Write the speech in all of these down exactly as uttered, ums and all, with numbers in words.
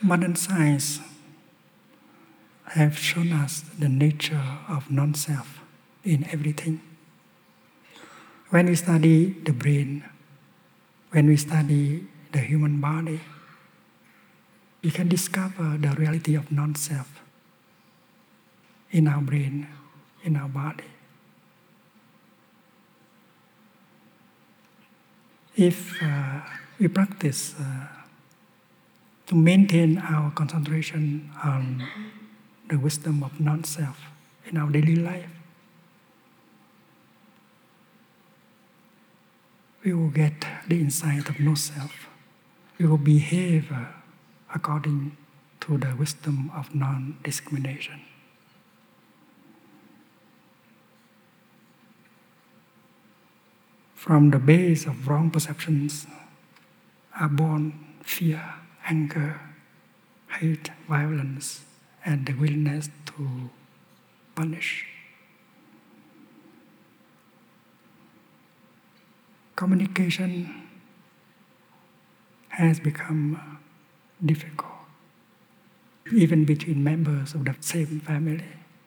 Modern science have shown us the nature of non-self in everything. When we study the brain, when we study the human body, we can discover the reality of non-self in our brain, in our body. If uh, we practice uh, to maintain our concentration on the wisdom of non-self in our daily life, we will get the insight of no self. We will behave uh, according to the wisdom of non-discrimination. From the base of wrong perceptions are born fear, anger, hate, violence, and the willingness to punish. Communication has become difficult, even between members of the same family.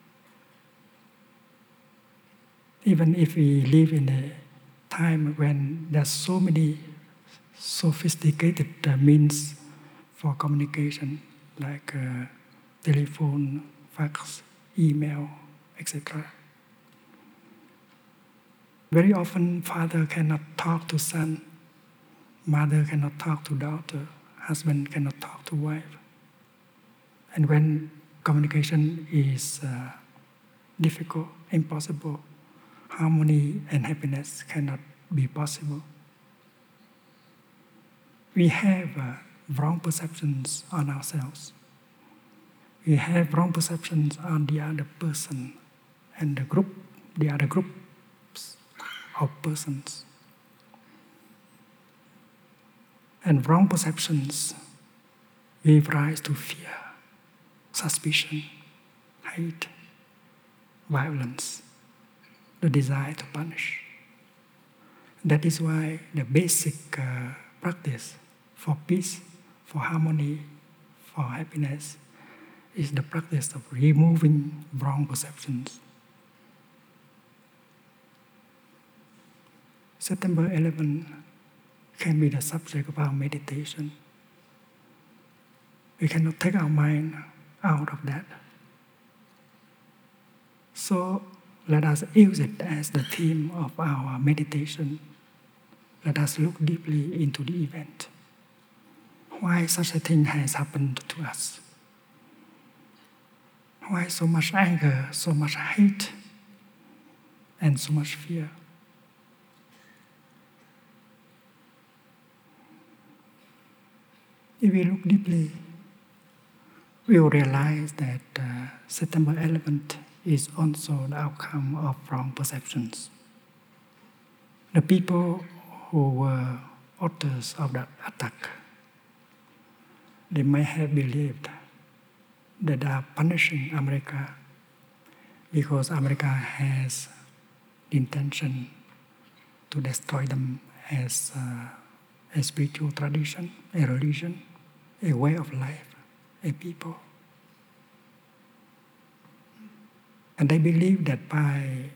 Even if we live in a time when there's so many sophisticated uh, means for communication, like uh, telephone, fax, email, et cetera. Very often, father cannot talk to son, mother cannot talk to daughter, husband cannot talk to wife. And when communication is uh, difficult, impossible, harmony and happiness cannot be possible. We have uh, wrong perceptions on ourselves. We have wrong perceptions on the other person and the group, the other groups of persons. And wrong perceptions give rise to fear, suspicion, hate, violence, the desire to punish. That is why the basic uh, practice for peace, for harmony, for happiness is the practice of removing wrong perceptions. September eleventh can be the subject of our meditation. We cannot take our mind out of that. So let us use it as the theme of our meditation. Let us look deeply into the event. Why such a thing has happened to us? Why so much anger, so much hate, and so much fear? If we look deeply, we will realize that uh, September eleventh is also the outcome of wrong perceptions. The people who were authors of that attack, they may have believed that they are punishing America because America has the intention to destroy them as uh, a spiritual tradition, a religion, a way of life, a people. And they believe that by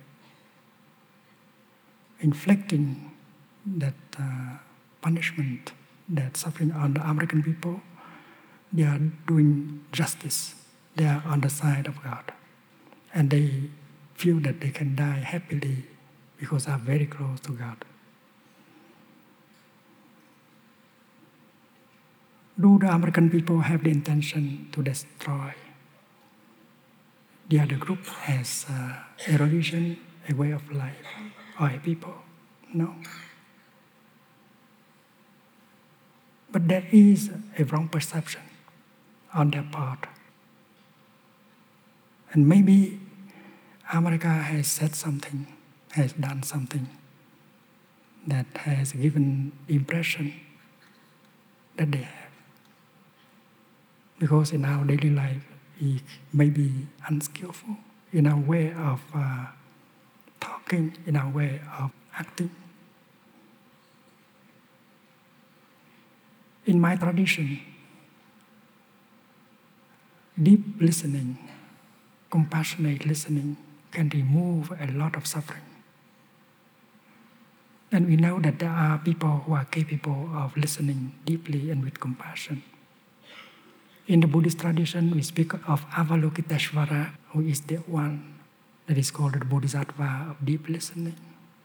inflicting that uh, punishment, that suffering on the American people, they are doing justice. They are on the side of God. And they feel that they can die happily because they are very close to God. Do the American people have the intention to destroy the other group as uh, a religion, a way of life, or a people? No. But there is a wrong perception on their part. And maybe America has said something, has done something that has given the impression that they have. Because in our daily life, we may be unskillful in our way of uh, talking, in our way of acting. In my tradition, Deep listening, compassionate listening can remove a lot of suffering. And we know that there are people who are capable of listening deeply and with compassion. In the Buddhist tradition, we speak of Avalokiteshvara, who is the one that is called the Bodhisattva of deep listening.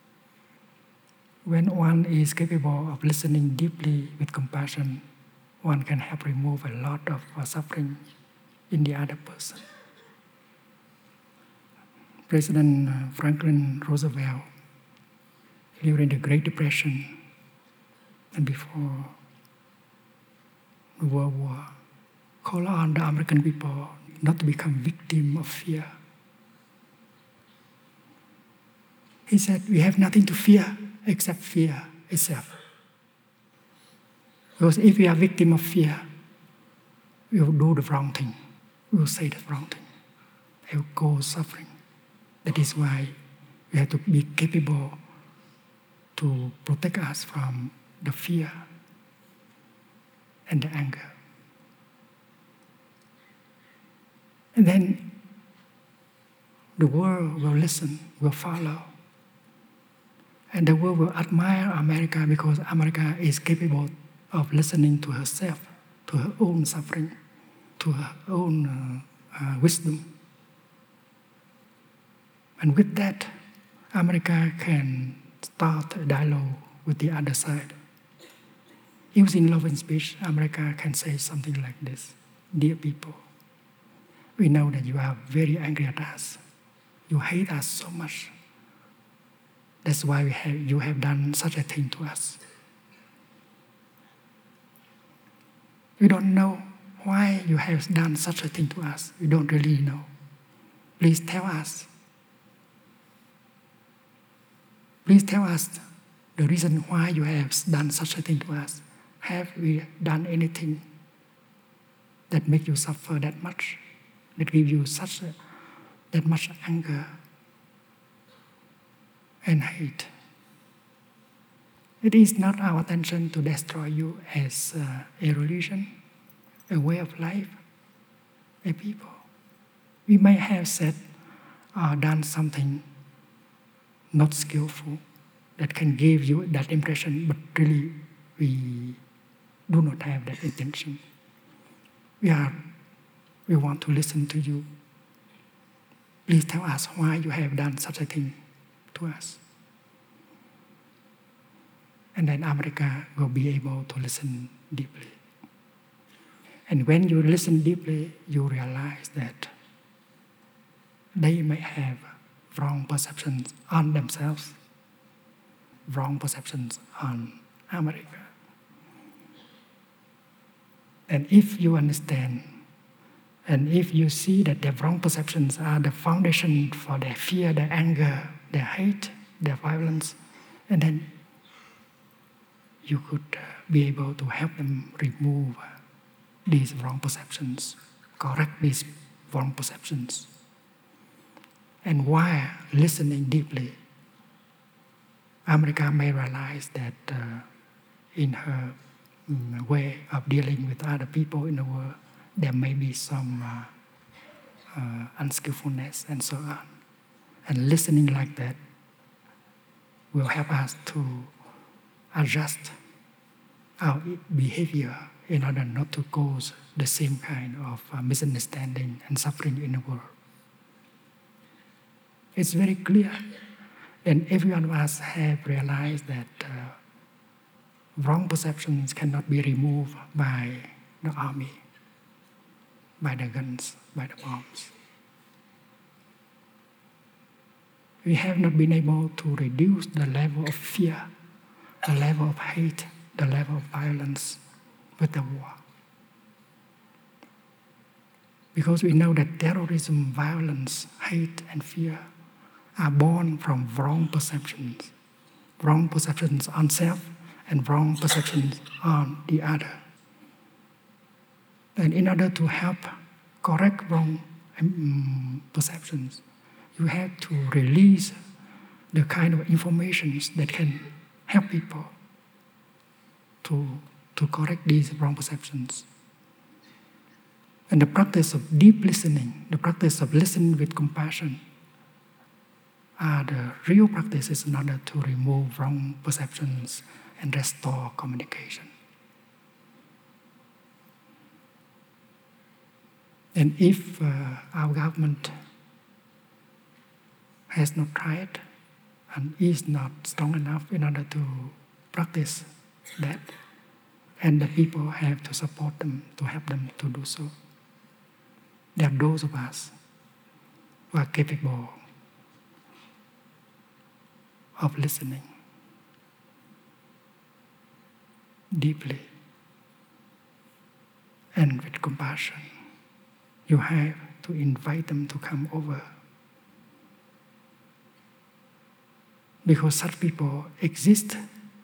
When one is capable of listening deeply with compassion, one can help remove a lot of suffering in the other person. President Franklin Roosevelt, during the Great Depression and before the World War, called on the American people not to become victims of fear. He said, we have nothing to fear except fear itself. Because if we are victim of fear, we will do the wrong thing. We will say the wrong thing. It will cause suffering. That is why we have to be capable to protect us from the fear and the anger. And then the world will listen, will follow. And the world will admire America because America is capable of listening to herself, to her own suffering, to her own uh, uh, wisdom. And with that, America can start a dialogue with the other side. Using love and speech, America can say something like this: dear people, we know that you are very angry at us. You hate us so much. That's why we have, you have done such a thing to us. We don't know why you have done such a thing to us. We don't really know. Please tell us. Please tell us the reason why you have done such a thing to us. Have we done anything that make you suffer that much, that give you such a, that much anger and hate? It is not our intention to destroy you as uh, a religion, a way of life, a people. We may have said or done something not skillful that can give you that impression, but really we do not have that intention. We are, we want to listen to you. Please tell us why you have done such a thing to us. And then America will be able to listen deeply. And when you listen deeply, you realize that they may have wrong perceptions on themselves, wrong perceptions on America. And if you understand, and if you see that their wrong perceptions are the foundation for their fear, their anger, their hate, their violence, and then you could be able to help them remove these wrong perceptions, correct these wrong perceptions. And while listening deeply, America may realize that uh, in her um, way of dealing with other people in the world, there may be some uh, uh, unskillfulness and so on. And listening like that will help us to adjust our behavior in order not to cause the same kind of uh, misunderstanding and suffering in the world. It's very clear, and every one of us have realized that uh, wrong perceptions cannot be removed by the army, by the guns, by the bombs. We have not been able to reduce the level of fear, the level of hate, the level of violence with the war. Because we know that terrorism, violence, hate, and fear are born from wrong perceptions, wrong perceptions on self and wrong perceptions on the other. And in order to help correct wrong um, perceptions, you have to release the kind of information that can help people to, to correct these wrong perceptions. And And the practice of deep listening, the practice of listening with compassion, are the real practices in order to remove wrong perceptions and restore communication. And if uh, our government has not tried and is not strong enough in order to practice that, and the people have to support them, to help them to do so, there are those of us who are capable of listening deeply and with compassion. You have to invite them to come over, because such people exist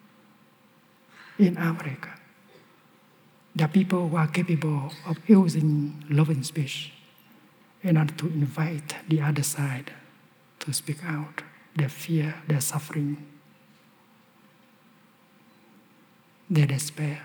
in Africa. There are people who are capable of using loving speech in order to invite the other side to speak out their fear, their suffering, their despair.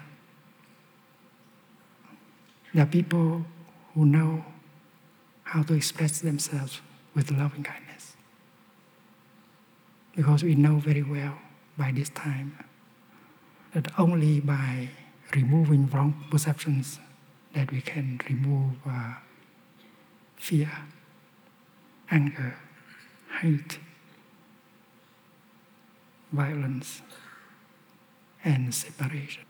There are people who know how to express themselves with loving kindness. Because we know very well by this time that only by removing wrong perceptions that we can remove uh, fear, anger, hate, violence, and separation.